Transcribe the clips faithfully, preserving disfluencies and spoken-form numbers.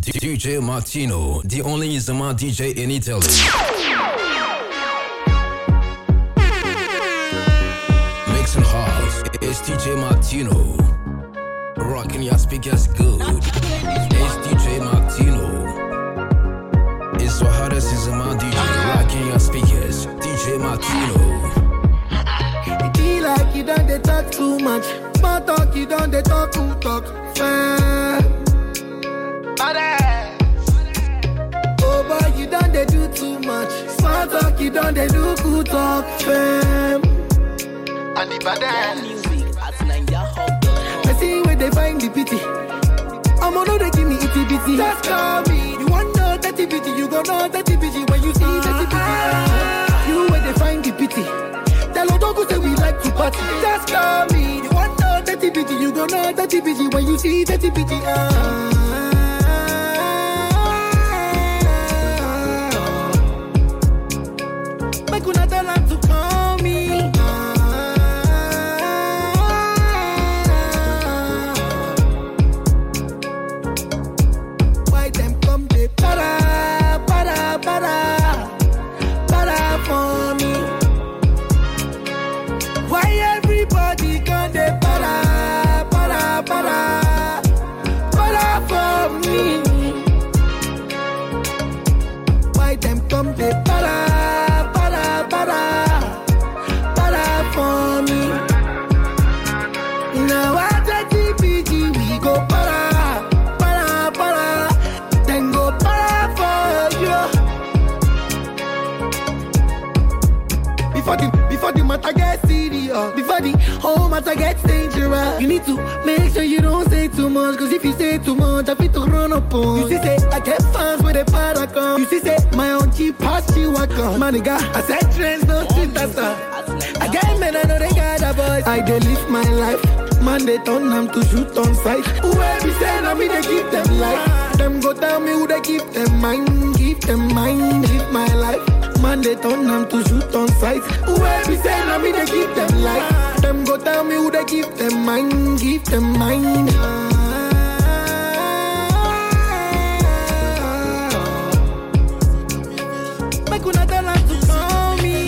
D J Martino, the only Izama D J in Italy. Mixing house, it's D J Martino. Rocking your speakers good. It's D J Martino. It's so hard as Izama D J. Rocking your speakers, D J Martino. It be like you done they talk too much. Small talk, you done they talk too talk. Fair. Oh boy, you done they do too much. Small talk, you done they do good talk. Fam. And the bad music at Niger Hub. I see where they find the pity. I'm on they give me itty bitty. Just call me. You want no dirty bitty, you gon' know dirty bitty when you see dirty bitty. You where they find the pity. Tell them don't go say we like to party. Just call me. You want no dirty bitty, you gon' know dirty bitty when you see dirty bitty. Uh. Kuna tell them to call me. Why them come they para, para, para, para for me? Why everybody come they para, para, para, para for me? Why them come they para? For me. Now I take T P G, we go para, para, para, then go para for you. Before the, before the matter gets serious, before the whole matter gets dangerous, you need to make sure you don't say too much, cause if you say too much, I fit to run up on. You see say, I get fans with a para come. You see say, my own cheap pass you I come. My nigga, I said trends, no Twitter stuff. Again, man, I know they got a voice. I dey live my life. Man, they turn them to shoot on sight. Whoever say, I mean, they keep them life. Them go tell me who they keep them mind. Keep them mind, live my life. Man, they turn them to shoot on sight. Whoever say, I mean, they keep them life. Them go tell me who they keep them mind. Keep them mind. Make una tell them to call me.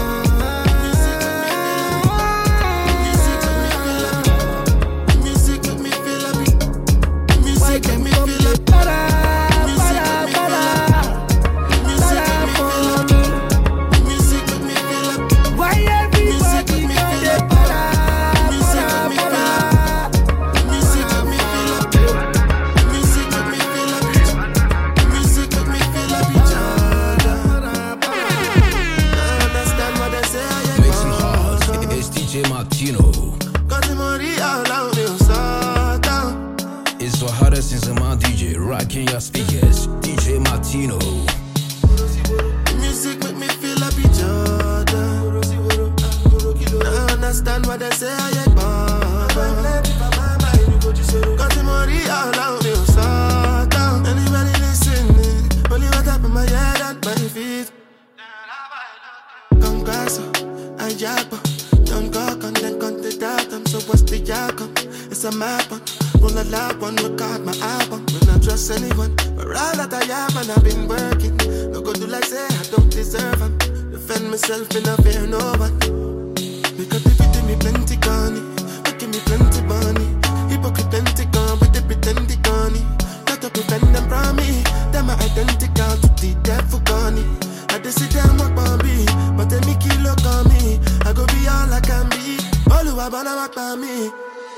Rocking your speakers, D J Martino. Music make me feel like Jordan. I understand what they say, I get bad. Cause the money all out me, so down. Anybody listening, only what up in my head and my feet. Congrats, I jack, don't go on, then contact that. I'm so what's the jack? It's a map on. Roll a lap on, record my album. Will not trust anyone, but all that I am and I've been working. No go do like say I don't deserve them. Defend myself in a fear no one. Because if you do me plenty gunny, making me plenty money. Hypocrite plenty gun with the pretending gunny. Got to prevent them from me. Them are identical to the devil gunny. I just see them walk by me, but they make you look on me. I go be all I can be. All who I wanna walk by me.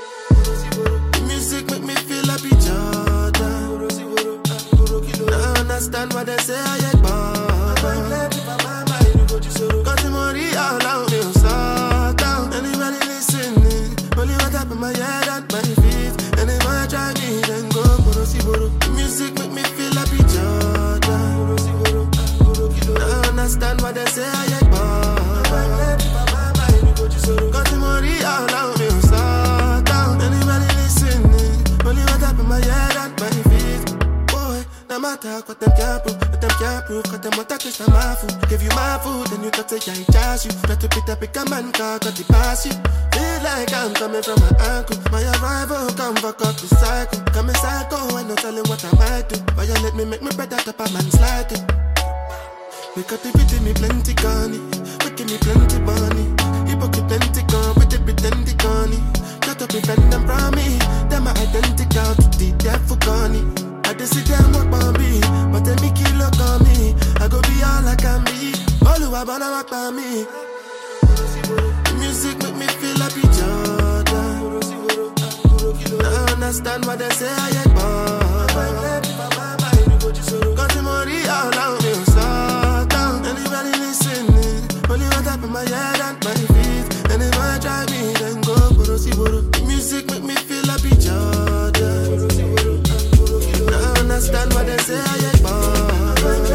Music make me feel like Jordan. I understand what they say, I get bad. Cause the money all out me, so down. Anybody listening, only what up in my head and my feet. And if I try me, then go, music make me feel like Jordan. I understand what they say, I get bad. Cause the money all out me, so down. Anybody listening, only what up in my head and my feet. Boy, now my talk, what them can't prove, what them can't prove, cause them want to taste of my food. Give you my food, then you talk to you, jazz you. Try to pick up, pick a man, car, cut the pass you. Feel like I'm coming from my ankle. My arrival, come fuck up the cycle. Coming psycho, I no telling what I might do. Violate me, make me better, top a man's like it. We got the pity, me plenty gunny. We give me plenty money. Hypocrite plenty gun, with the pretend gunny. Got to prevent them from me. Them my identical to the devil gunny. I just see them walk by me, but they make you look on me. I go be all I can be. All who I wanna walk by me. The music make me feel like a Jordan. Now understand what they say, I ain't born. Got the money all around me, so down. Anybody listening? Only one tap in my head and my feet. Anybody try me, then go. The music make me feel like a Jordan. Now understand what they say, I ain't born.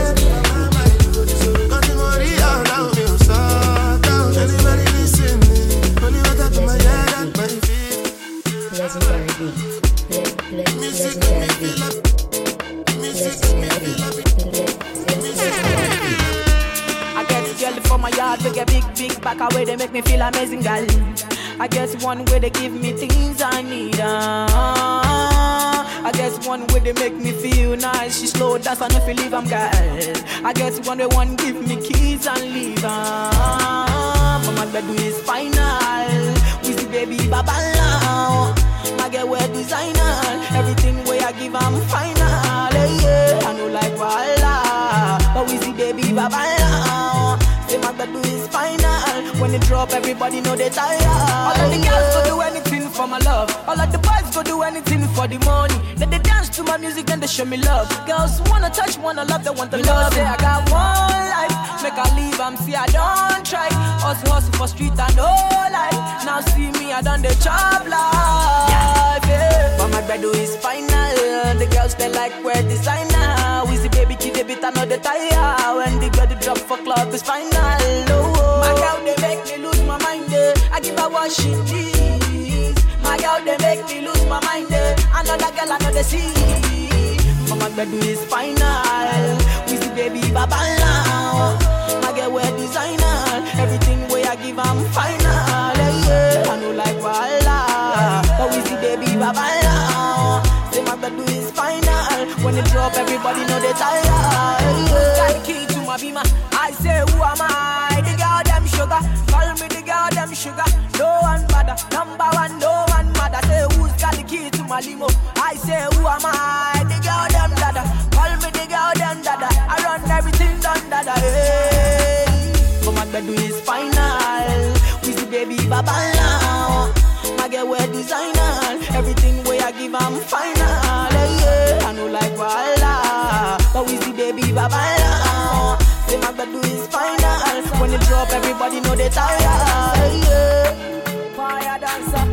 Got the money all around me, so down. Anybody listening? Only one tap in my head and my feet. Legendary beat. Music make me feel like. I get girl from my yard, we get big, big back away, they make me feel amazing, girl. I guess one way they give me things I need. Uh, I guess one way they make me feel nice. She slow, that's enough to leave, I'm girl. I guess one way one give me keys and leave. Uh, but my bed is final. We see baby baba now. I get wear designer. Everything way I give, I'm final. Yeah, I know like voila. But we see baby baba now. Say my bed is final. When they drop, everybody know they tired. All of the girls go do anything for my love. All of the boys go do anything for the money. Then they dance to my music and they show me love. Girls wanna touch, wanna love, they want to love. Say I got one life, make I leave, I'm see I don't try. Hustle, hustle for street and whole life. Now see me, I done the job life. Yeah. But my bed is final. The girls they like wear designer. We see baby kid a bit another tire. When the girl drop for club is final. Oh, my girl they make me lose my mind. Eh. I give her what she needs. My girl they make me lose my mind. Eh. Another girl another see. But my bed is final. We see baby baba now. My girl wear designer. Everything way I give I'm final. Yeah. I know like voila. But we see baby baba now. Say my bed is final. When they drop, everybody know they tired. Yeah. Got the key to my beamer. I say who am I? The girl them sugar. Call me the girl them sugar. No one bother. Number one, no one mother. Say who's got the key to my limo? I say who am I? The girl them dada. Call me the girl them dada. I run everything done dada. Hey. But my bed is final. We see baby baba now. My girl wear designer. Everything way I give I'm final. Yeah. I know like voila. But we see baby baba now. Say my bed is final. When they drop, everybody know they tired. Yeah. Fire dancer,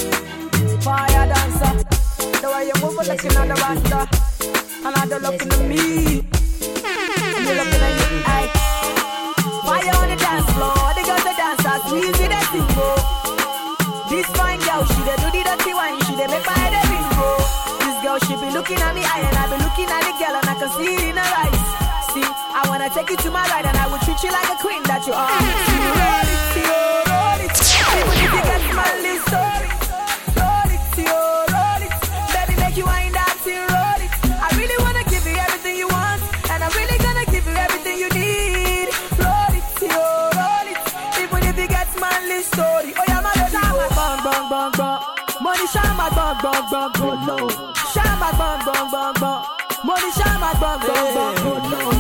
fire dancer. The way you move, looking at the rasta, and I don't looking at me. And you looking at me, aye. Fire on the dance floor, the girls the dancers, we see that thing go. This fine girl, she dey do the dirty wine, she dey make my head a bingo. This girl, she be looking at me, eye, and I be looking at the girl, and I can see it in her eyes. See, I wanna take you to my ride and I will treat you like a queen that you are. See, roll it, see, oh, roll it. Even if you get my little story. Roll it, see, oh, roll it. Baby, make you wind up, see, roll it. I really wanna give you everything you want, and I'm really gonna give you everything you need. Roll it, see, oh, roll it. Even if you get my little story. Oh yeah, my baby, oh, bang, bang, bang, bang. Money, shama, bang, bang, bang, go low. Shama, bang, bang, bang, bang. Money, shama, bang, bang, bang, go low.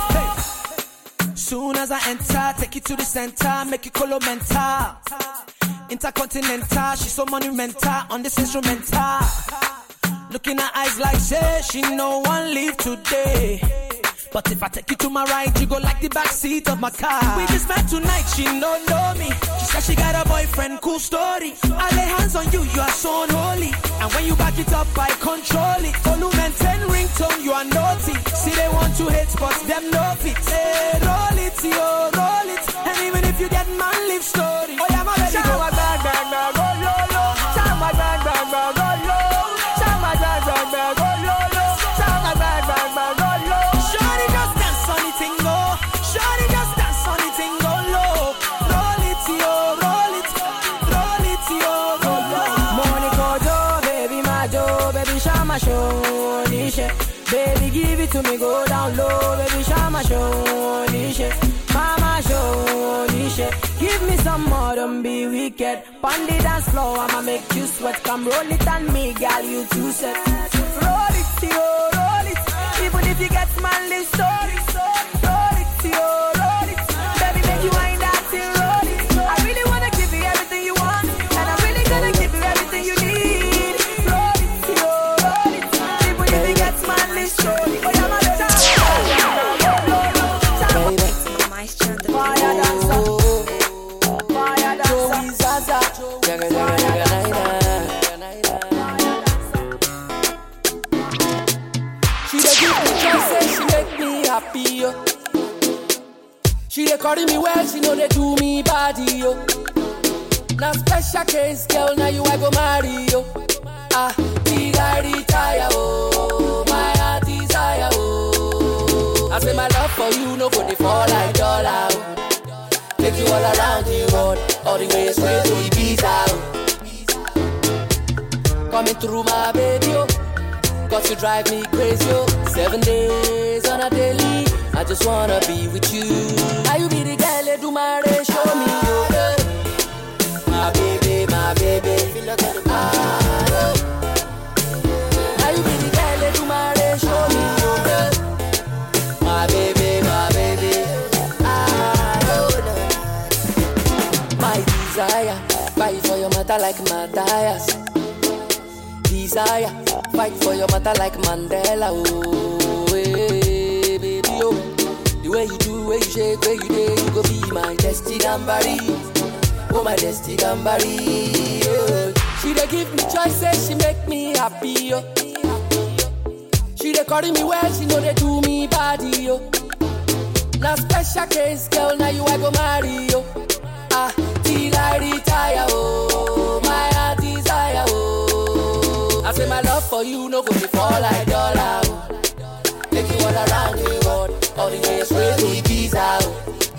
Soon as I enter, take it to the center, make it color mental. Intercontinental, she's so monumental on this instrumental. Looking at eyes like say she no one leave today. But if I take you to my right, you go like the back seat of my car. We just met tonight, she no know me. She said she got a boyfriend, cool story. I lay hands on you, you are so unholy. And when you back it up, I control it. Volume and ten ringtone, you are naughty. See they want to hate, but them no fit. Hey, roll it, yo, roll it. And even if you get man live story. Oh yeah, my baby, go. Shama bang bang bang, go lo lo. Shama bang bang bang, go lo. Shama bang bang bang, go lo lo. Shama bang bang bang, go lo. Baby, give it to me, go down low. Baby, shama show, shit. Mama show, shit. Give me some more, don't be wicked. Pon the dance floor, I'ma make you sweat. Come roll it on me, girl, you too set. Roll it, yo, roll it. Even if you get manly story. Roll it, yo, roll it. Baby, make you wind that till roll it. I really wanna give you everything you want. And I'm really gonna give you everything you need. Roll it, yo, roll it. Even if you get manly story. Oh, yeah, my fire dancer, fire dancer, jaga jaga jaga naina. She dey give me joy, say she make me happy, yo. She dey carry me well, she know they do me body, yo. Now special case, girl, now you I go marry, yo. Ah, did I retire, oh, my heart desire, oh. I say my love for you, no go dey fall like dollar, oh. Take you all around the world, all the way straight to Ibiza. Coming through my baby, oh, cause you drive me crazy, oh. Seven days on a daily, I just wanna be with you. Now you be the girl that do my race, show me, oh, yeah. My baby, my baby, ah, yeah. Now you be the girl that do my race, show me, oh, yeah. My baby, my baby, desire, fight for your mother like Matthias. Desire, fight for your mother like Mandela. Oh, hey, baby, oh. The way you do, way you shake, way you day, you go be my destiny gambari. Oh, my destiny gambari. Oh. She dey give me choices, she make me happy. Oh. She dey carry me well, she know they do me body. Oh. Now special case, girl, now you I go marry. Oh. Ah, till I retire, oh, my heart desire, oh. I say my love for you, no go be fall like dollar, oh. Take you all around the world, all the way straight to Ibiza, oh.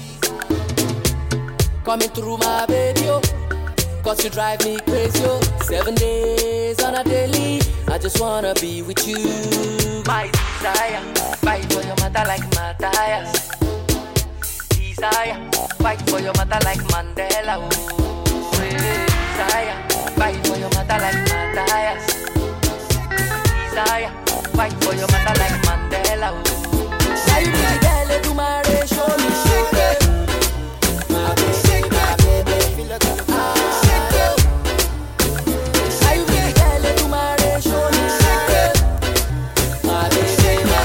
Coming through my baby, oh, cause you drive me crazy, oh. Seven days on a daily, I just wanna be with you. My desire, fight for your mother like Matthias. Desire, fight for your mother like Mandela, oh. Desire, fight for your mother like Matthias. Desire, fight for your mother like Mandela, oh. Now you be the girl that do my race, show me, show me. My baby, my baby, ah, yeah. Now you be the girl that do my race, show me, show me. My baby, my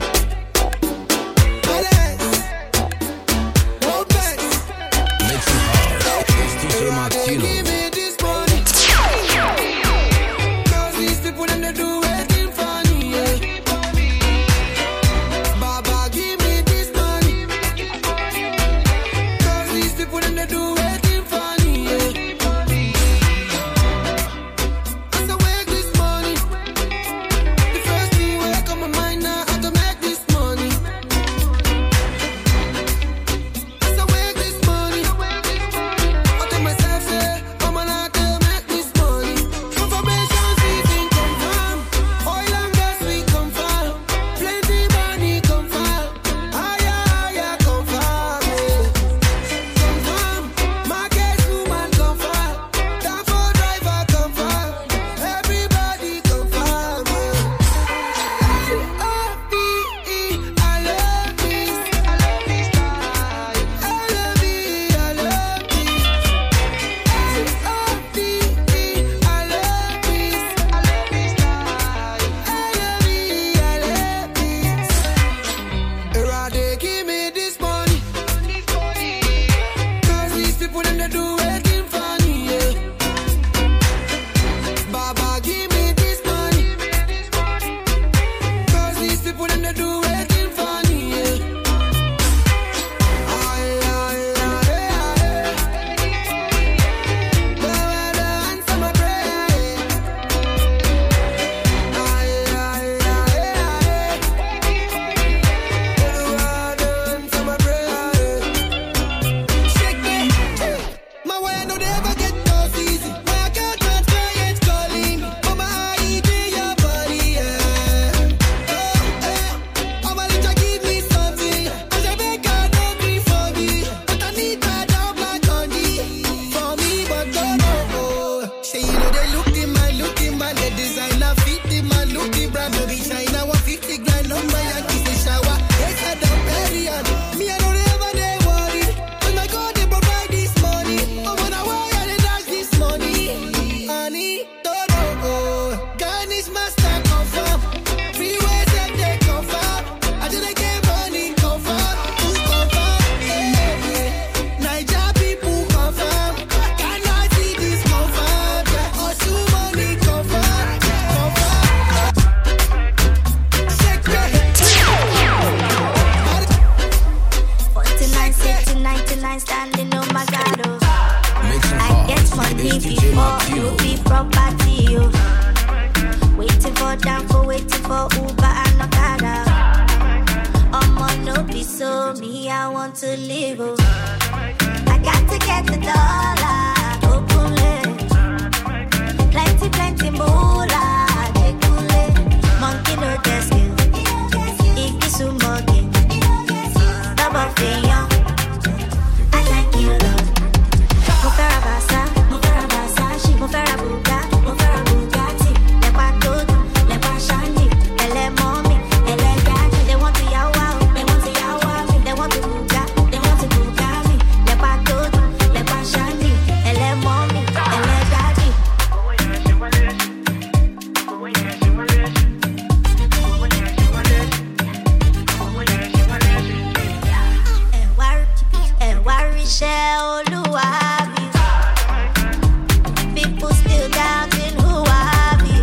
It's D J Martino. Give me this money. Cause these people them they do waiting for me, yeah. Baba, give me this want to leave. Oh. I got to get the dollar. Open it. Plenty, plenty moolah. Jekule. Monkey no desk. Iki sumogi. Double fiyon. I thank you, Lord. Mo fẹ́ ra Basa, mo fẹ́ ra Versace, mo fẹ́ ra Bugatti, mo fẹ́ ra Bugatti. Lẹ́pa Toto, lẹ́pa Shani, ẹlẹ́ mọ́mí, ẹlẹ́ daddy. They want to yawa, they want to yawa me, they want to buga, they want to buga me. Lẹ́pa Toto, lẹ́pa Shani, ẹlẹ́ mọ́mí, ẹlẹ́ daddy. Ẹ wá ríṣẹ́ Olúwa mi. People still doubting who I be.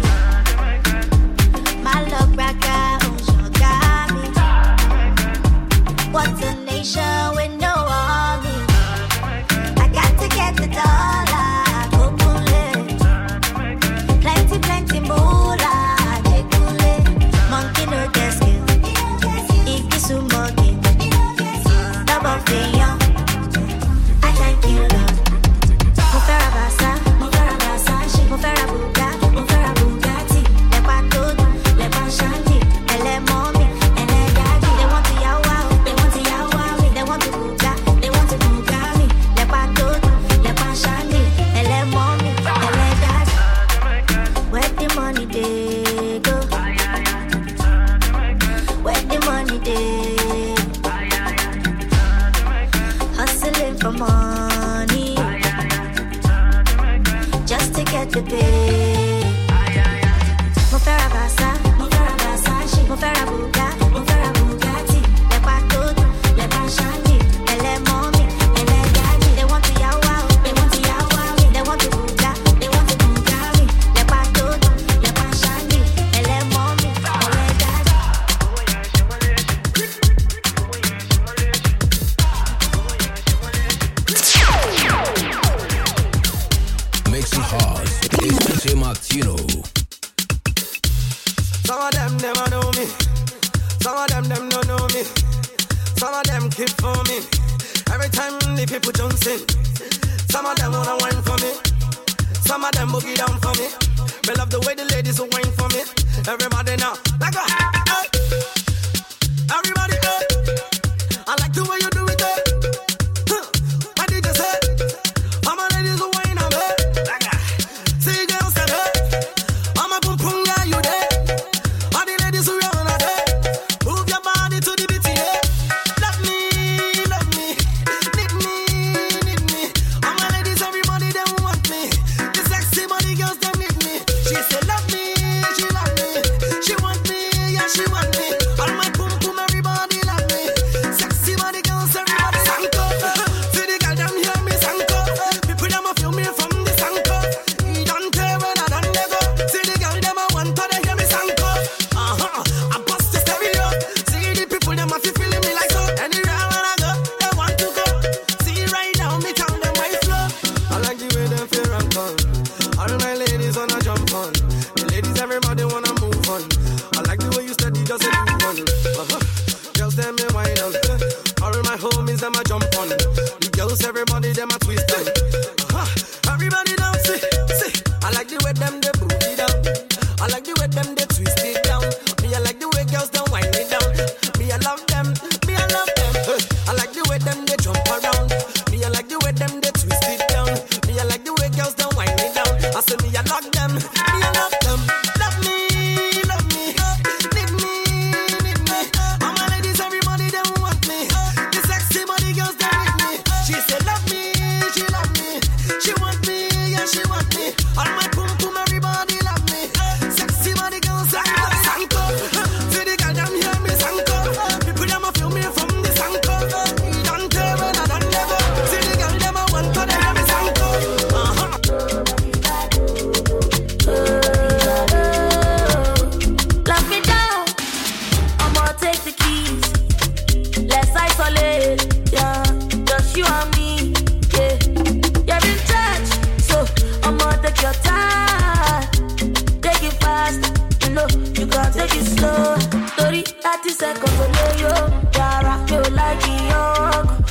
My love braka Oshoga me. What's a nation with no army? I got to get the dollar. Okule. Plenty, plenty moolah. Jekule. Monkey no desk. Iki sumogi. Double fiyon. I thank you, Lord. Mo fẹ́ ra Basa, mo fẹ́ ra Versace, mo fẹ́ ra Bugatti, mo fẹ́ ra Bugatti. Lẹ́pa Toto, lẹ́pa Shani, ẹlẹ́ mọ́mí, ẹlẹ́ daddy. They want to yawa, they want to yawa me, they want to buga, they want to buga me. Lẹ́pa Toto, lẹ́pa Shani, ẹlẹ́ mọ́mí, ẹlẹ́ daddy. Where the money dey go? Where the money dey? Hustling for money, just to get the pay. Mo fẹ́ ra Basa, mo fẹ́ ra Versace, mo fẹ́ ra Bugatti, mo fẹ́ ra Bugatti. Lẹ́pa Toto, lẹ́pa Shani, ẹlẹ́ mọ́mí, ẹlẹ́ daddy. They want to yawa, they want to yawa me, they want to buga, they want to buga me. Lẹ́pa Toto, lẹ́pa Shani, ẹlẹ́ mọ́mí, ẹlẹ́ daddy. Mixing hard. It's D J Martino. Some of them never know me. Some of them them don't know me. Some of them keep for me. Every time the people jump in. Some of them wanna wine for me. Some of them boogie down for me. Me love the way the ladies will wine for me. Everybody now, like a hey. Everybody, hey. I like the way you do it, hey. Huh. What did you say? All my ladies will wine on me. Like a see girls said, hey. I'm a boom boom guy, you there. All the ladies who run out there. Move your body to the beat, yeah. Love me, love me. Need me, need me. All my ladies, everybody, they want me. The sexy body girls, they need me. She said, love me, she love me. She want me, yeah, she want me. All my boom boom, everybody love me. Sexy body girls, everybody sanko. See the girl, them hear me sanko. People, them a feel me from the sanko. He don't care when I done they go. See the girl, them a want to they hear me sanko. Uh-huh, I bust the stereo. See the people, them a feel feeling me like so. Anywhere when I go, they want to go. See right now, me tell them my flow. I like the way them feel and fun. All my ladies wanna jump on. The ladies, everybody wanna move on. I like the way you steady, just a move on. Uh-huh. Girls, them me wine on. All my homies, them a jump on. The girls, everybody, them a twist on. Uh-huh. Everybody dance, see, see. I like the way them they move it down. I like the way them they twist it down. Me, I like the way girls them wind it down. Me, I love them. Me, I love them. I like the way them they jump around. Me, I like the way them they twist it down. Me, I like the way girls them wind it down. I say me, I love them. Me, I love them. Love me, love me. Need me, need me. All my ladies, everybody, they want me. The sexy body girls, they need me. She said, love me, she love me. She want me, yeah, she want me. All my boom boom, everybody love me. Sexy body girls, everybody sanko. See the girl, them hear me sanko. People, them a feel me from the sanko. He don't care when I done never. See the girl, them a want to they hear me sanko. Uh-huh. Lock me down. I'ma take the keys. Let's isolate. Yeah, just you and me. Yeah, you're in charge, so I'ma take your time. Take it fast, you know you can't take it slow. thirty, thirty seconds, oh yo, Yara, feel like young.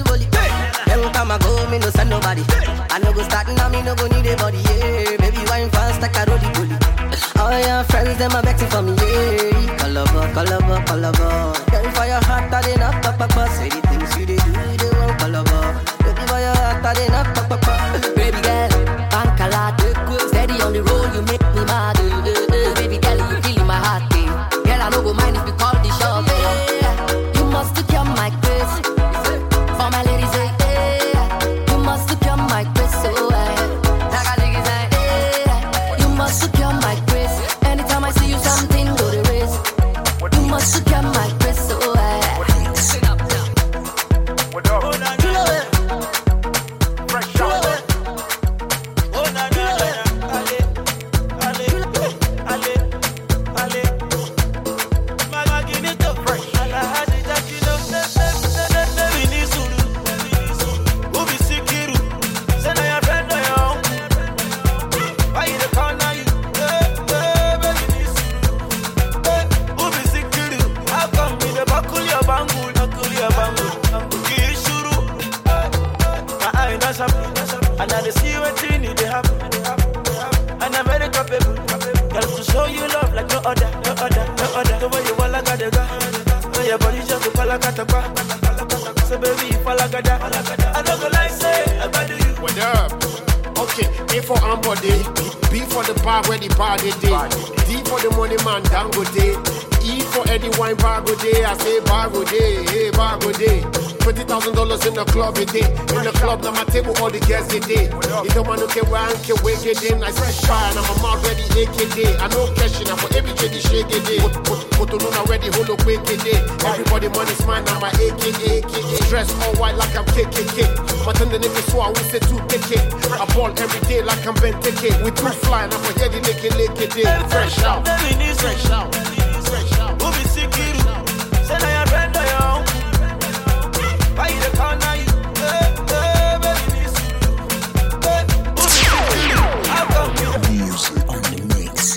volley, volley. Every time I go, me no send nobody. I no go start now, me no go need a body, yeah. Baby, wine fast like a rolly bully. All your friends, them are begging for me, yeah. Call over, call over, call over. Girl, for your heart, I did not pop up, say the things you did do, they won't call In the club, it day. In the club, now my table, all the guests, it day. You don't want to get where I can wake it in. I fresh fire, now my mouth ready, A K day. I know cash, now for every J D shake it day. Put on already, hold up, wake it day. Everybody, money's mine, now my A K A, A K A. Dress all white like I'm K K K. But then the niggas so I will say two K K. I ball every day like I'm Ben T K. We two fly, now for here, the Lake Lake day. Fresh out, fresh out, fresh out. We'll be sick, say now your friend, yo. Why you the call now? You, hey, hey, baby, how come you? Music on the mix.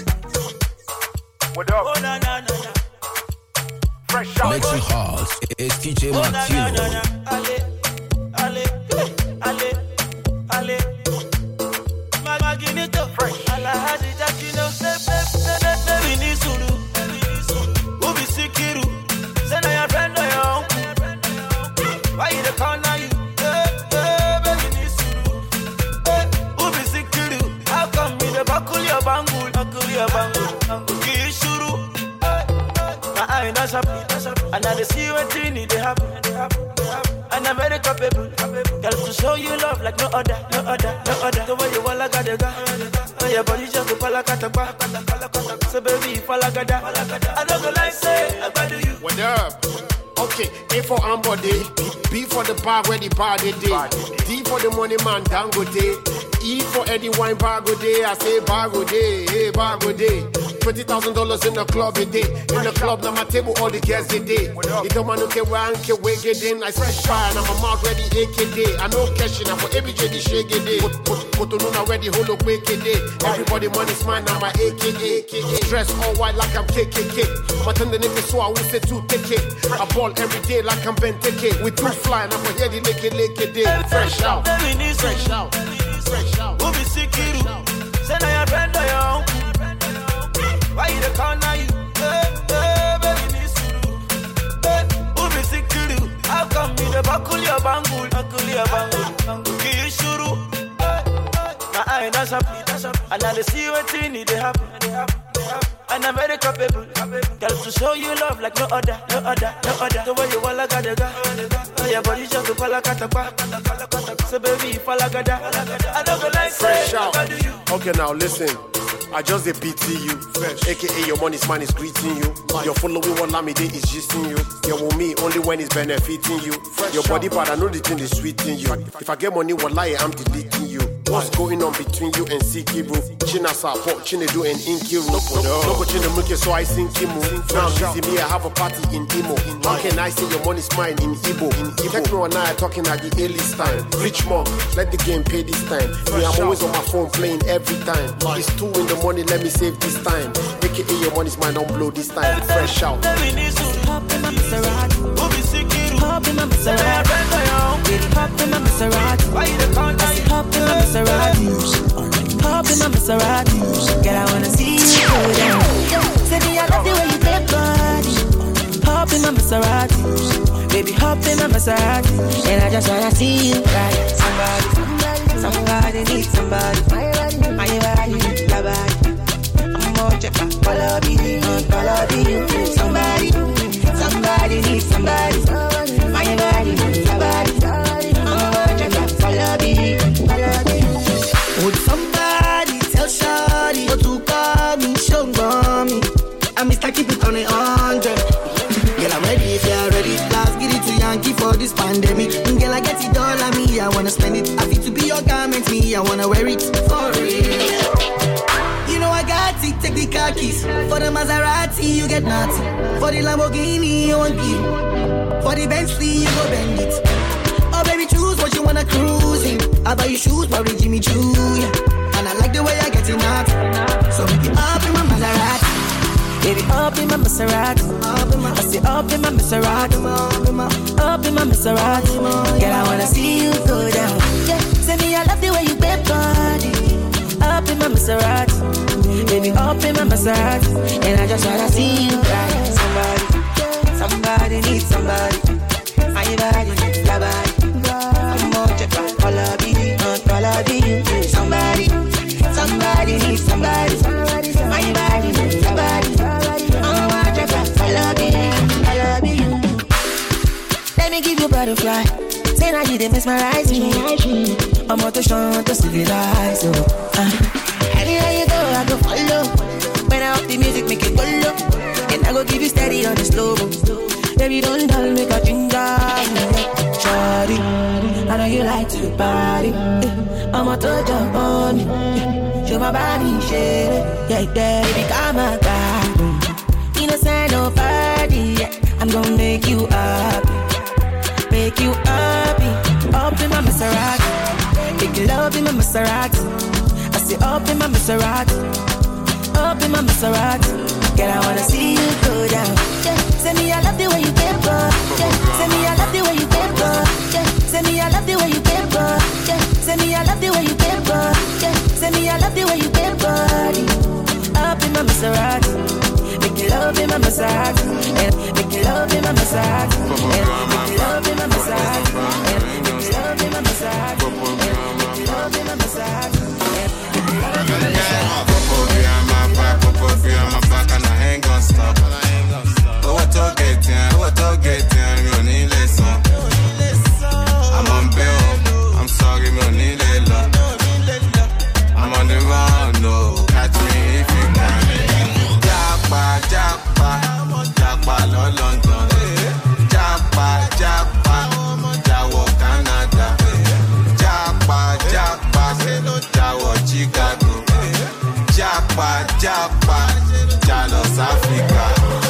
What up? Oh, na, na, na, na. Fresh out. Mixing halls. It's D J Martino. Oh, na, na, na. Ale, ale, ale, ale. Mama, give it up. Fresh. Ala, hadi, jakino. Baby, ni suru. Who be sikiru? Say now your friend, yo. Why you the call now? You, hey, hey, baby, this hey, who be sick to do? How come me the buckle your bangul, buckle your bangul? Give shuru. My eye not happy, and I see what you need to happen. And I'm very capable, girl, to show you love like no other, no other, no other. The way you want like a guy, your body just a palakata, so baby, palakata. I don't go like say, I got you. What up? Okay, A for Amber Day, B for the bar where the party day, D for the money man dango day, E for Eddie Wine Bargo Day. I say Bargo Day, hey Bargo Day. Twenty thousand dollars in the club a day. In the club, now my table all the guests a day. You don't want to get where I can wake it in. I fresh fire, now my mouth ready A K day. I know cash now for every J D shake it day. Put on now ready, hold up wake it day. Everybody money's mine, now my A K A, A K A. Dress all white like I'm K K K. But then the niggas so I will say two K K. I ball every day like I'm Ben T K. We two fly, now for here the Lake Lake day. Fresh out, fresh out, fresh out. Who be sick you? Say now your friend or yo. Why you the call now? You, hey, hey, baby, this hey, who be sick you? How come me the buckle your bangul, buckle your bangul? Give shuru. My eye not happy, and I see what you need to happen. And I'm very capable, girl, to show you love like no other, no other, no other. The way you want like a guy, your body just a palakata, so baby, palakata. I don't go like fresh out. Okay, now listen. I just a pity you. Fresh. A K A your money's man is greeting you. Like. Your following one Lamide is gisting you. You're with me only when it's benefiting you. Fresh your body part, I know the thing is sweeting you. If I get money, wallahi, I'm deleting you. What's going on between you and Sikiru? Chinasa, Pop, Chinedu and Inkiru. No go Chinemuke, so I sing Kimu. Now busy me, I have a party in Imo. How can I say your money's mine in Igbo? In Igbo. Techno and I are talking at the earliest time. Rich mom, let the game pay this time. Me, I'm always on my phone playing every time. It's two in the morning, let me save this time. A K A your money's mine, don't blow this time. Fresh out. Hop in my Maserati. Hop in my Maserati. Hop in my Maserati. Hop in my Maserati. Hop in my Maserati. Girl, I wanna see you go down. Say me, I love the way you take body. Hop in my Maserati. Baby, hop in my Maserati. And I just wanna see you ride. Somebody, somebody needs somebody. My body, your body. I'm gonna check my follow me, follow me. Somebody, somebody needs somebody. My body, your body. I'm gonna check my follow me, follow me. Would somebody tell Shawty what to call me, show me? I'm Mister Keep It on a hundred. Girl, I'm ready if you're ready. Last get it to Yankee for this pandemic. Girl, I get it all on me, I wanna spend it. I feel to be your garment, me, I wanna wear it for real. You know I got it, take the car keys. For the Maserati, you get nothing. For the Lamborghini, you won't give. For the Bentley, you go bend it. Oh baby, choose what you wanna cruise in. I buy you shoes, probably Jimmy Choo, yeah. And I like the way I get it out. So make it up in my Maserati. Baby, up in my Maserati. I say up in my Maserati. Up in my Maserati. Girl, I wanna see you go down. Yeah, say me I love the way you bend body. Up in my Maserati. Baby, up in my Maserati. And I just wanna see you ride. Somebody, somebody needs somebody. My body, your body. I'm more check out all of you, not all of you. Somebody, somebody needs somebody. My body, your body. I love you, I love you. Let me give you butterfly. Say now you did mesmerize me. I'm out to show to civilize. So, uh. Anywhere you go, I go follow. When I up the music, make it go low. And I go give you steady on the slow. Baby, don't dull, make a ginger. Shawty, I know you like to party. I'm out to jump on me. Show my body, shit. Yeah, yeah, baby, come on, God. Innocent, nobody, yeah. I'm gonna make you happy, make you happy. Up in my Maserati, make you love in my Maserati. I say up in my Maserati, up in my Maserati. Girl, I wanna see you go down. Yeah, say me I love the way you paper. Yeah, say me I love the way you paper. Yeah, say me I love the way you paper. Yeah, say me I love the way you paper. Yeah, say me I love the way you paper. Up in my Maserati. Make you love in my massage, and make you love in my massage, and make you love in my massage, and make you love in my massage, and make you love in my massage, and make you love in my massage. Popo behind my back, Popo behind my back, and I ain't gonna stop. Oh, what all get in, what all get in, me on the lesson. I'm on bail, I'm sorry, me on the lelo. I'm on the round, no, catch me if you can. Japa, japa, japa lo London. Japa, japa, jawo Canada. Japa, japa, jawo Chicago. Japa, japa, jalo Africa.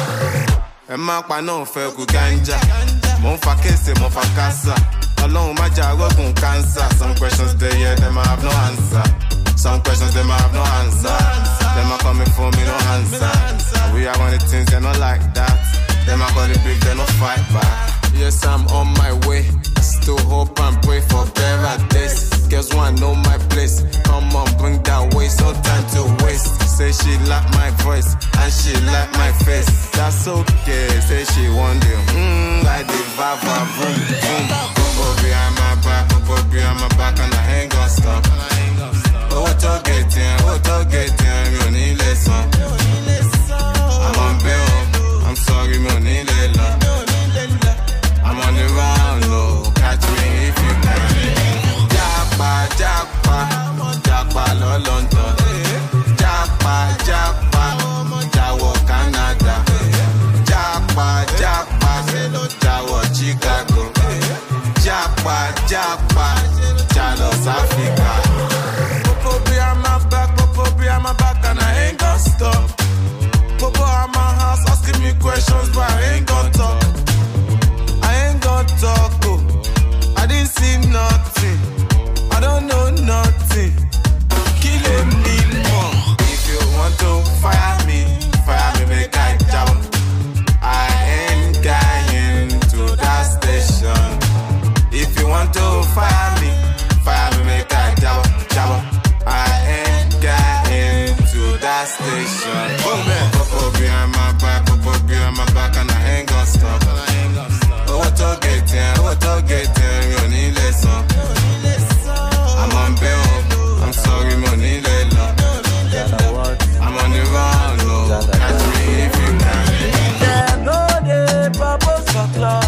Ẹ má pa náà fẹ́ kú ganja. Mo ń fa kése, mo fa kásá. Ọlọ́run má jà rọ́gùn cancer. Some questions there, yeah, them I have no answer. Some questions them I have no answer. Them are coming for me, no answer. We are one of the things they're not like that. Them are gonna big, they no fight back. Yes, I'm on my way. Still hope and pray for better days. Girls wanna know my place. Come on, bring that waist, no time to waste. Say she like my voice and she like my face. That's okay. Say she want it. Mmm, like the vibe, boom, boom. Popo behind my back, Popo behind my back, and I ain't gonna stop. Oh, what all get in, what all get in, me on the lesson. I'm on bail, I'm sorry, me on the lelo. I'm on the round low, catch me if you can. Japa, japa, japa lo London. Japa, japa, jawo Canada. Japa, japa, jawo Chicago. Japa, japa, jalo Africa. Popo behind my back, Popo behind my back, and I ain't gonna stop. Popo at my house asking me questions, but I ain't gonna talk. I ain't gonna talk, oh. I didn't see nothing. I don't know nothing. Killing me more. If you want to fire me, fire me, make I jump. I ain't going to that station. If you want to fire me, fire me, make I jump, jump. I ain't going to that station. Oh man, Popo behind my back, Popo behind my back, and I ain't gonna stop. Oh, what all get in, what all get in, me on the lesson. I'm on bail, I'm sorry, me on the lelo. I'm on the round low, catch me if you can. Them no dey purpose for club,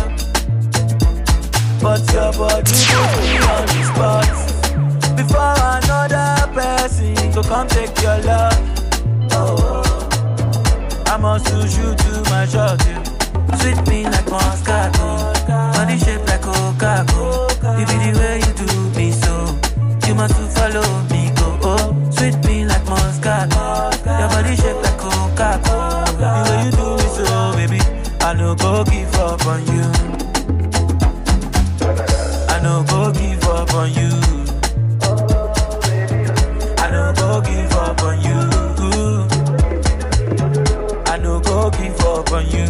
but your body put me on the spot. Before another person to come take your love. Oh, I must lose you to my shot. Sweet me like Moscato, body shape like Coca-Cola. It be the way you do me so. You must to follow me, go. Oh, sweet me like Moscato. Your body shape like Coca-Cola. The way you do me so, baby. I no go give up on you. I no go give up on you. I no go give up on you. I no go give up on you.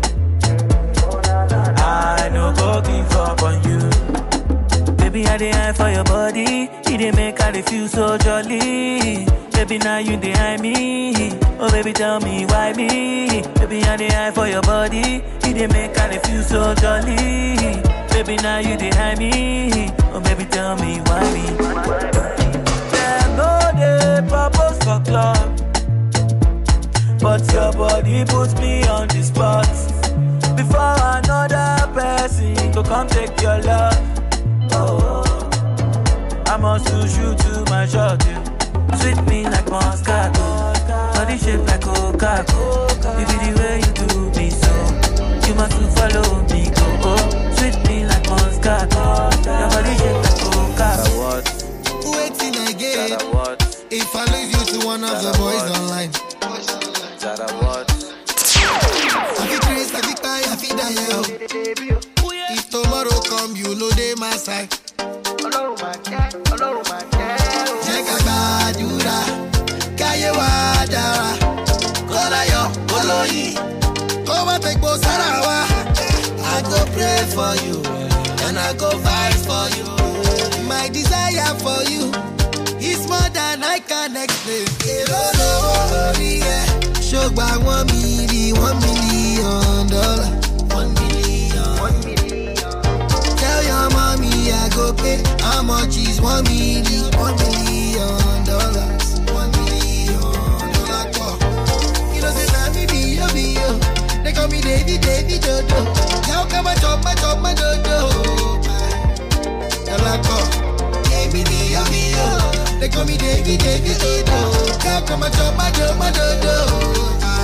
I no go give up on you. Baby, I dey eye for your body. You dey make I dey feel so jolly. Baby, now you dey eye me. Oh, baby, tell me why me. Baby, I dey eye for your body. You dey make I dey feel so jolly. Baby, now you dey eye me. Oh, baby, tell me why me. Them no dey propose for club, but your body puts me on the spot. Before another person to come take your love. Oh, I must lose you to my shot, yeah. Sweet me like Moscato, body shape like Coca-Cola. You be the way you do me so. You must follow me, go. Oh, sweet me like Moscato, your body shape like Coca-Cola. Waiting again. If I lose you to one of the boys online. I feel crazy, I feel tired, I feel die. If tomorrow come, you know they my side. Check out Badura, Kayewa Dara, Kolayo, Koloyi, Koma Tekbo Sarawa. I go pray for you, and I go fight for you. My desire for you is more than I can explain. Show by one million, one million dollar, one million, one million. Tell your mommy I go pay. How much is one million, one million dollars, one million dollar? You know say na me be yo be yo. They call me Davy Davy Dodo. How come I chop my chop my dodo? Dollar call, give me the yo be yo. They call me Davy Davy Dodo. How come I chop my chop my dodo?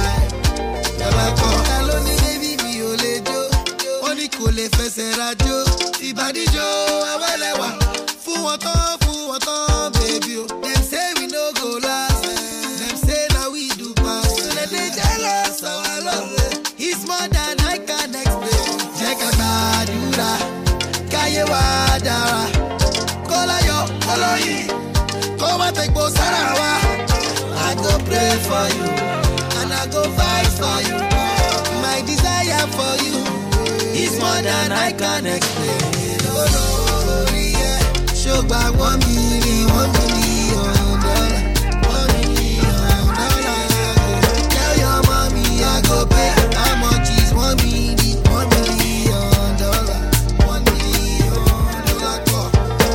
Hello, ni baby mi ò lè jó. Wọ́n ní kò lè fẹsẹ̀ rajó. Ìbàdíjọ́ awẹ́lẹ́wà. Fún wọn tán, fún wọn tán, baby o. Dem say we no go last. Dem say na we do pass. So dem dey jealous of our love. It's more than I can explain. Jẹ́ ká gbàdúrà, káyé wá dára. Kọ́láyọ̀, kọ́lọ́yìn, kó má tẹ̀gbọ́ sára wa. I go pray for you. I go fight for you. My desire for you is more than I can explain. Oh no, yeah. Show by one million, one million dollar, one million dollar. Tell your mommy I go pay. How much is one million, one million dollar, one million dollar?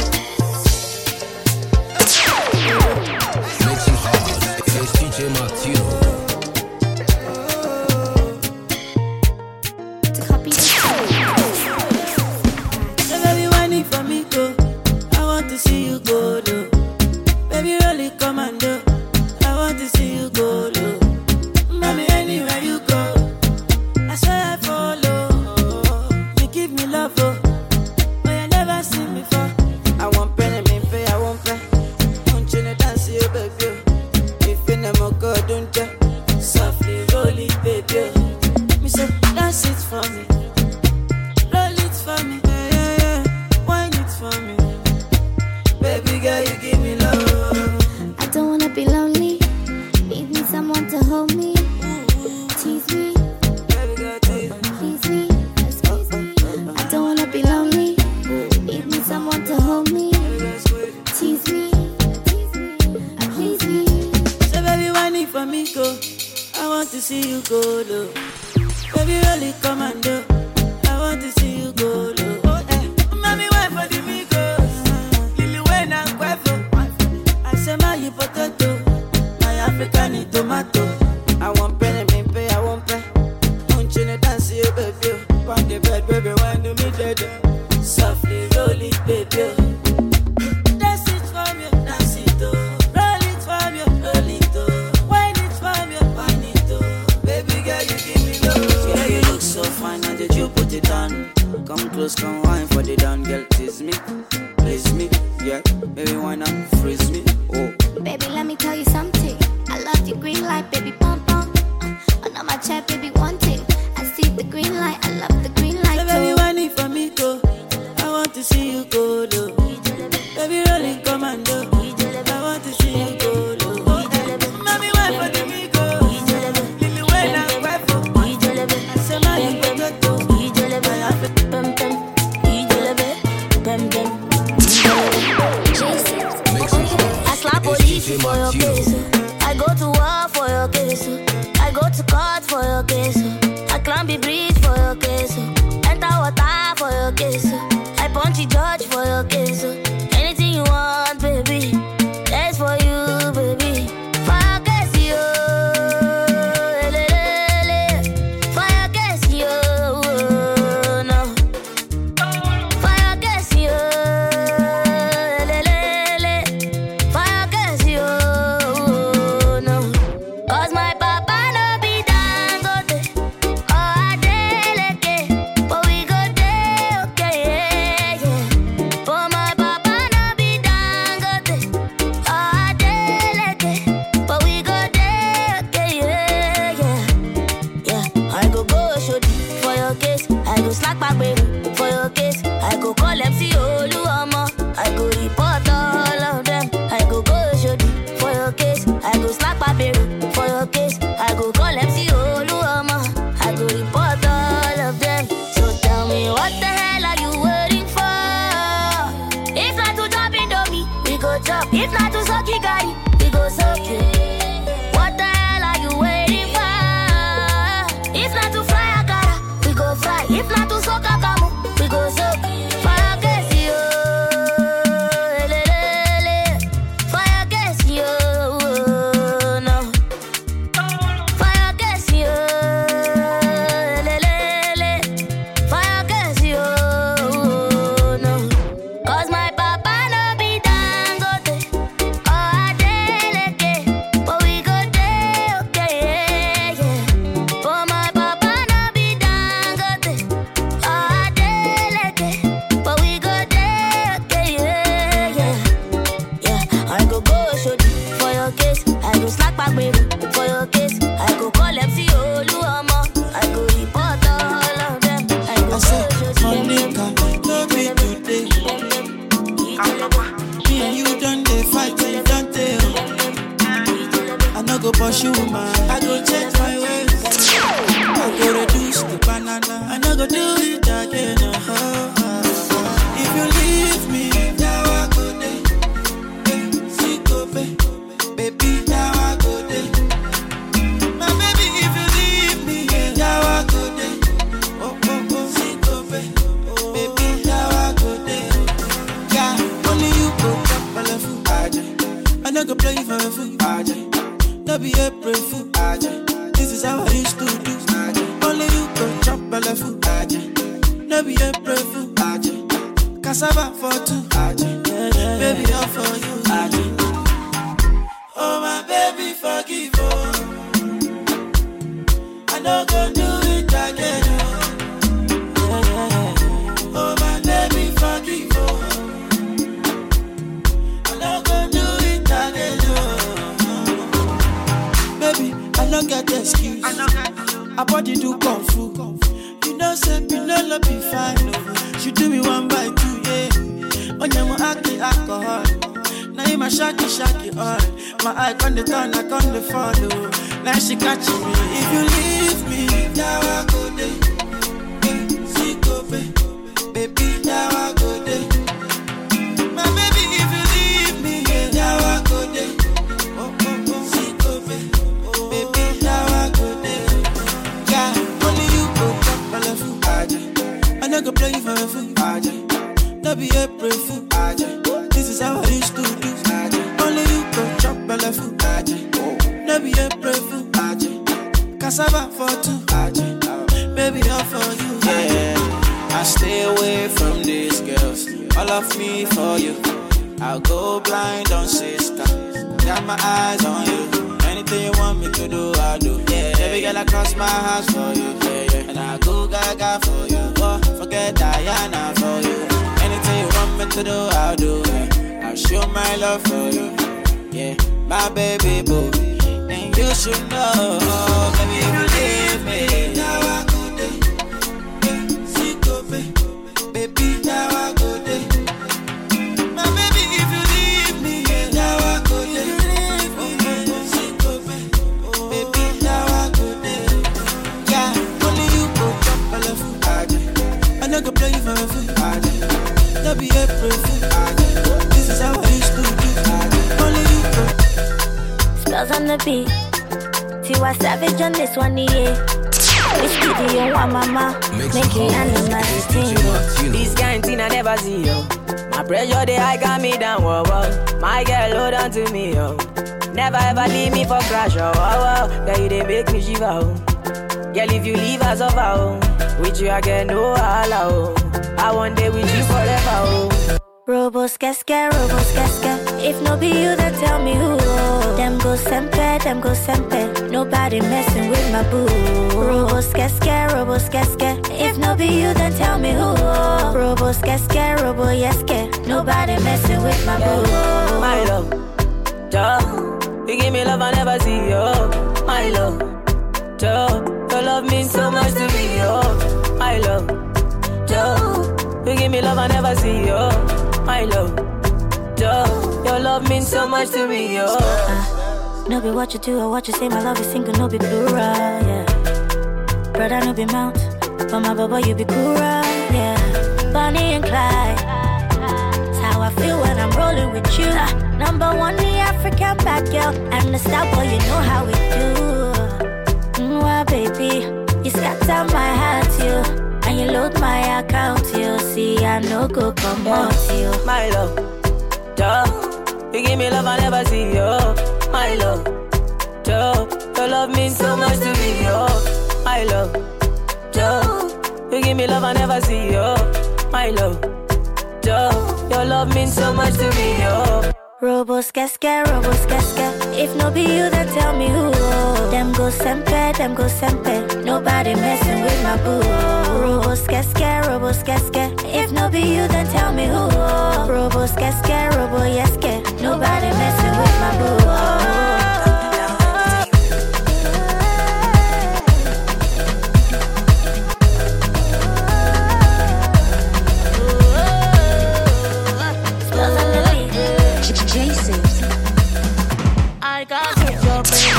Mixing hard, it's D J Martino. Come close, come wine for the down, girl, tease me. Please me, yeah. Baby, why not freeze me? Oh. Baby, let me tell you something. I love the green light, baby, pump pump. On my chair, baby, one thing. I see the green light, I love the green light. So baby, why need for me go? I want to see you go low. Baby, rolling commando. I want to see you go low. Mommy, why for the me go? Leave me when I'm wet for. I say, man, you better go. I have it. Pem pem. Pem pem. I slap police for your case. I go to war for your case. I go to court for your case. I climb the bridge for your case. Enter water for your case. I punch the judge for your case. Anything you want, baby, that's for you, baby. For your case, yo. For your case, yo. No. For your case, yo. For your case, yo. No. Cause my papa no be Dangote or Adeleke, but we go there, okay, yeah, yeah. For my papa no be Dangote or Adeleke, but we go there, okay, yeah, yeah. Yeah, I go go show for your case. I go slack back baby for your case. I go call M C Oluomo. I go report all of them. I go go show for your case. I go slack back baby for your case. I go call M C Oluomo. I go report all of them. So tell me what the hell are you waiting for? If not to drop Indomie, we go chop. If not to suck it, guy, we go suck it. What the hell are you waiting for? If not to fry akara, we go fry. If not to soak akamu, we go soak. Fire case, yo. Fire case, yo. No. Fire case, yo. Fire case, yo. No. Cause my papa no be Dangote or Adeleke, but we go there, okay, yeah, yeah. For my papa no be Dangote or Adeleke, but we go there, okay, yeah, yeah. Yeah, I go go show for your case. I go slack back baby for your case. I go call M C Oluomo. I go report all of them. I go I said, go show Monica, no be today. Me and you done the fight, you done tell. I no go pursue man, I go change my ways. I go reduce the banana, I no go do it again. Uh-huh. If you leave me, now I go there. Hey, see, go, baby, now I go there. My baby, if you leave me, yeah, now I go there. Oh, oh, oh, see, go, baby, now I go there. Yeah, only you go chop my food, Aja. I no go play for a food, Aja. No be April fool, Aja. This is how I used to do, Aja. Only you go chop my food, Aja. No be April fool, Aja. Cassava for two, Aja. Baby, all for you, Aja. Oh my baby, forgive oh. I no go do it again. Oh, oh my baby, forgive oh. I no go do it again. Oh. Baby, I no get excuse. I body do kung fu. You know, say me no love be fine. No. She do me one by two, yeah. On your acting alcohol. Now you my shaky shaky all. My eye on the turn, I on the follow. Now she catching me. If you leave me, now I go there. Hey, see go baby, now I go there. My baby, if you leave me, yeah, now I go there. Oh oh oh, see go baby, now I go there. Yeah, only you go chop my food, Aja. I no go play for a food, Aja. No be April fool, Aja. This is how I used to do, Aja. Only you go chop my food, Aja. No be April fool, Aja. Cassava for two, Aja. Baby, all for you, yeah. I stay away from these girls. All of me for you. I'll go blind on sister. Got my eyes on you. Anything you want me to do, I'll do. Yeah, every girl I cross my house for you. Yeah, yeah. And I go gaga for you. Oh, forget Diana for you. Anything you want me me to do, I'll do it. I'll show my love for you. Yeah, my baby boo. And you should know, baby, if you leave me, now I go there. Yeah, see, go, baby, now I go there. My baby, if you leave me, yeah, now I go there. Oh, see, go, baby, now I go there. Yeah, only you go jump, I love you. I know go play for a fool. No be April fool. This is how I used to do. Only you go. Spells on the beat. Tiwa Savage on this one, yeah. Which video want mama? Make it animals tingle. This kind thing I never see, yo. My pressure, they high got me down, whoa, whoa. My girl, hold on to me, yo. Never ever leave me for crash, oh, oh, oh. Girl, you they make me shiver, oh. Girl, if you leave us over, oh. With you, I get no holla, oh. I want day with you forever, oh. Robos casca, robos casca. If no be you, then tell me who. Them go sempe, them go sempe. Nobody messing with my boo. Robos casca, robos casca. If no be you, then tell me who. Robos casca, robo yeske. Nobody messing with my boo. My love, Joe, you give me love I never see, yo. My love, Joe, your love means so much to me, yo. My love, Joe, you give me love I never see, yo. My love, Joe, your love means so much to me, yo. Uh, no be what you do or what you say, my love is single, no be plural, yeah. Brother, no be mount, but my baba, you be cool, yeah. Bonnie and Clyde, that's how I feel when I'm rolling with you. Uh, number one, the African bad girl, and the star boy, you know how we do. Mm, well, baby, you scatter my heart, you. And you load my account, you see, I no go come out, you. My love, Joe, you give me love I never see, yo. My love, Joe, your love means so much to me, yo. My love, Joe, you give me love I never see, yo. My love, Joe, your love means so much to me, yo. Robos casca, robos casca. If no be you, then tell me who. Them go sempe, them go sempe. Nobody messing with my boo. Robos casca, robos casca. If no be you, then tell me who. Robos casca, robo yeske. Nobody messing with my boo. I can't take your pain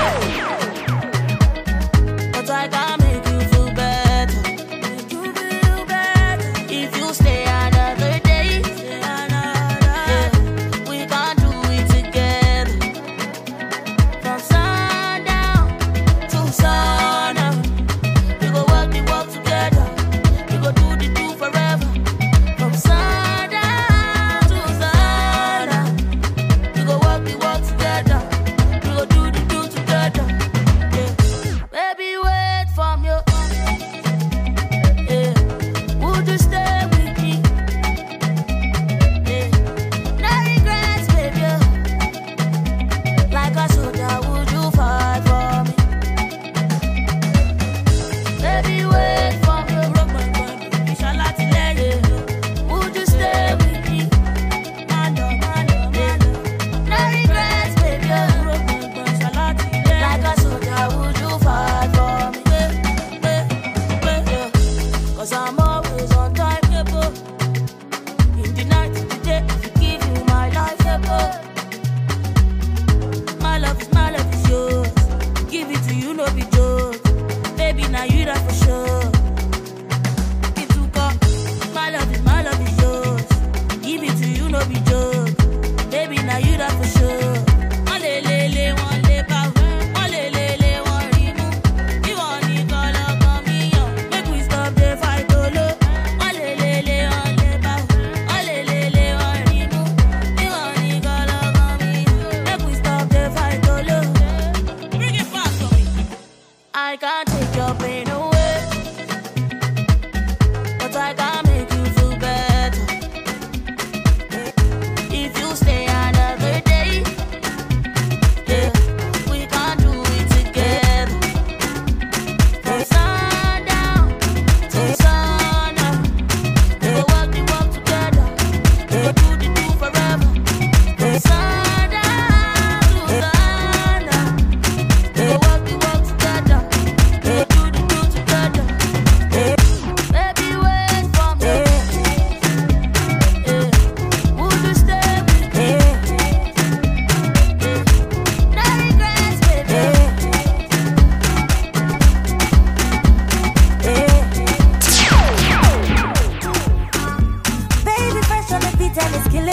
away, but I can make you feel better. Make you feel better. If you stay another day, stay another yeah, we can do it together. From sundown to sunup, we go work the work together. We go do the do forever. From sundown to sunup, we go work the work together.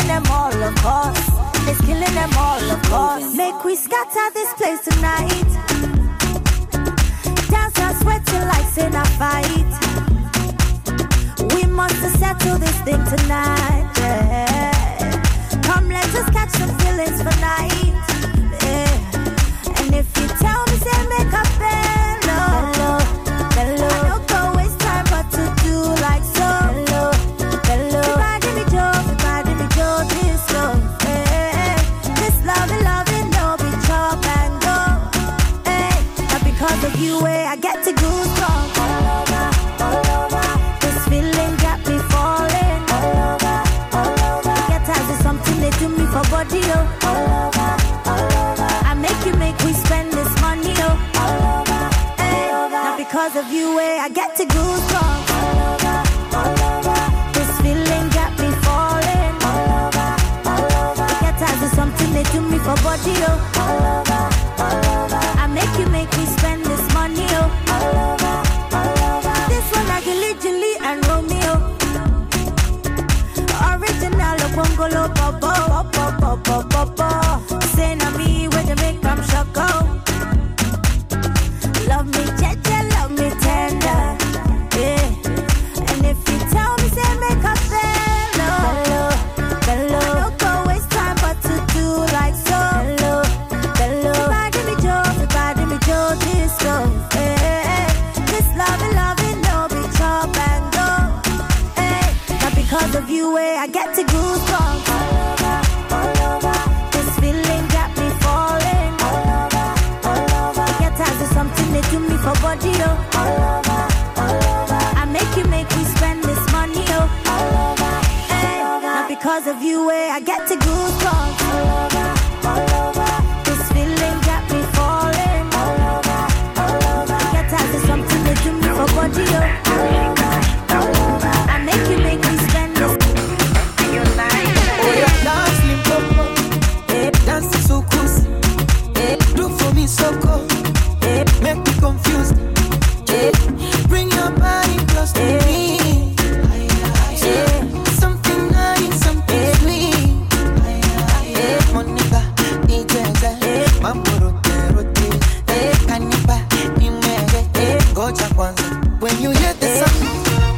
killing them all, of course. It's killing them all, of course. Make we scatter this place tonight. Dance and sweating like in a fight. We must settle this thing tonight, yeah. Come, let us catch some feelings for night, yeah. And if you tell me, say make a bello, bello, I don't go waste time but to do like so, bello, bello. Everybody me Joe, everybody me Joe, this love, yeah. This love, love, no be chop and go, yeah. Not because of you, eh, I get to goosebumps all over, all over. This feeling got me falling all over, all over. Get as is something they do me for body, oh, all over, all over. I make you make we spend this money, oh, all over, hey. Not because of you, eh, I get to goosebumps all over, all over. This feeling got me falling all over, all over. Get as is something they do me for body, oh, all over, all over. I make you make me spend this money, oh, all over, all over. This one like Gilly, Gilly and Romeo. Original of Bungalow, Bobo, Bobo, Bobo, Bobo. Say na me when you make them shock, oh. Love me, Jeje, love me tender, yeah. And if you tell me, say make a bello, bello, I don't go waste time but to do like so, bello, bello. Everybody me Joe, everybody me Joe, this love, yeah. This love, love, no be chop and go, hey. Not because of you, eh, I get to goosebumps all over, all over. This feeling got me falling all over, all over. Get as is something they do me for body, oh, all over, all over. I make you make me spend this money, oh, all over, hey. Not because of you, eh, I get to goosebumps all over, all over. This feeling got me falling all over, all over. Get as is something they do me for body, oh, all over, all over. I make you make me spend this. Oh, yeah, dance Limpopo, eh, dance so cool, eh, do for me so cool, eh, make me confused, eh, bring your body close to me, eh, something nice, something sweet, eh, Monica, D J, mambo rote rote, eh, kanipa, nimege, eh, gocha kwanza, when you hear the sound.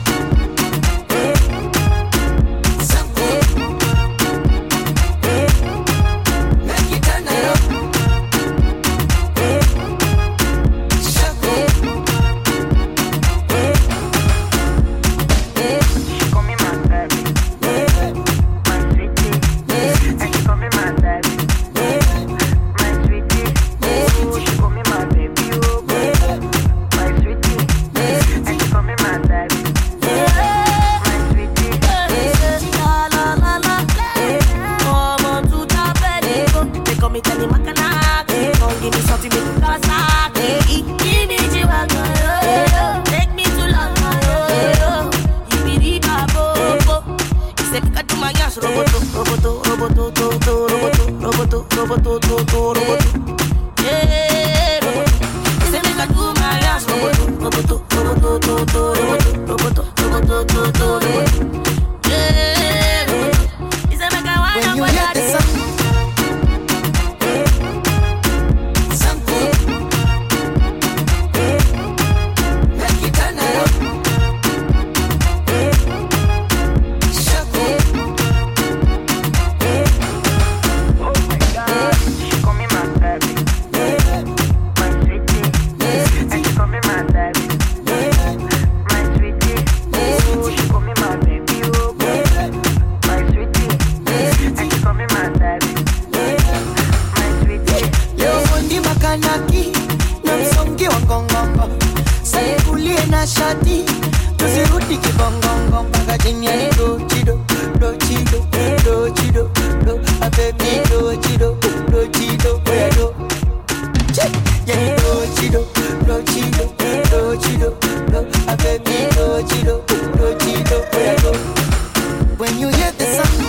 When you hear the sound,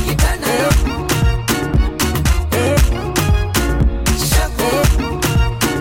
make it turn around.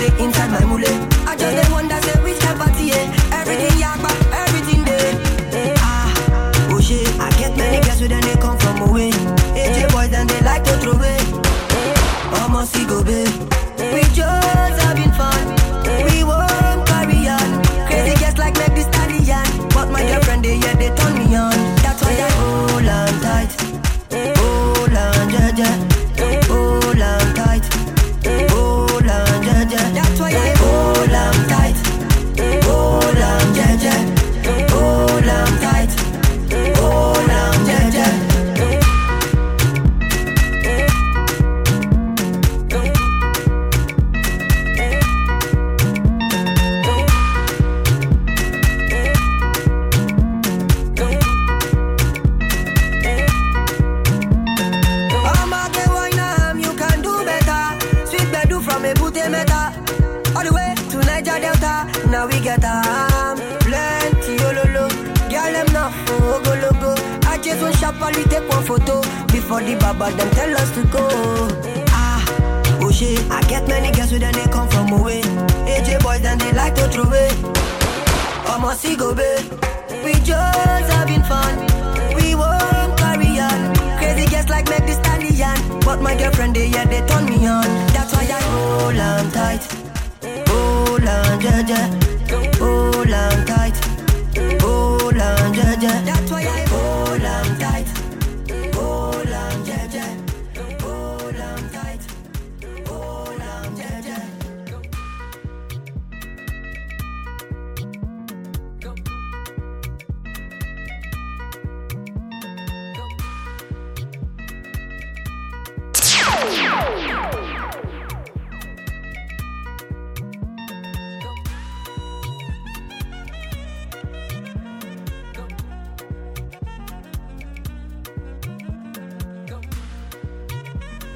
day inside my mule. I just dey wonder say which kind party, eh? Everything yakba, everything there. Ah, oh shit, I get many girls with them they come from away. A J boys and they like to throw away. Almost see go babe. We just having fun. We won't carry on. Crazy girls like make this stallion. But my girlfriend they yeah they turn me on. That's why I hold on tight. Hold on, ja ja. Hold on tight. Hold on, ja ja. That's why I hold on tight. Hold on, ja ja. Hold on tight. Hold on, ja ja. Now we get um, plenty ololo. Girl them now oh go logo. I just want sharply take one photo before the baba them tell us to go. Ah, oh shit, I get many girls with them they come from away. A J boys and they like to throw away. Almost see go babe. We just having fun. We won't carry on. Crazy girls like make this stallion. But my girlfriend they yeah they turn me on. That's why I hold on tight. Hold on, ja ja.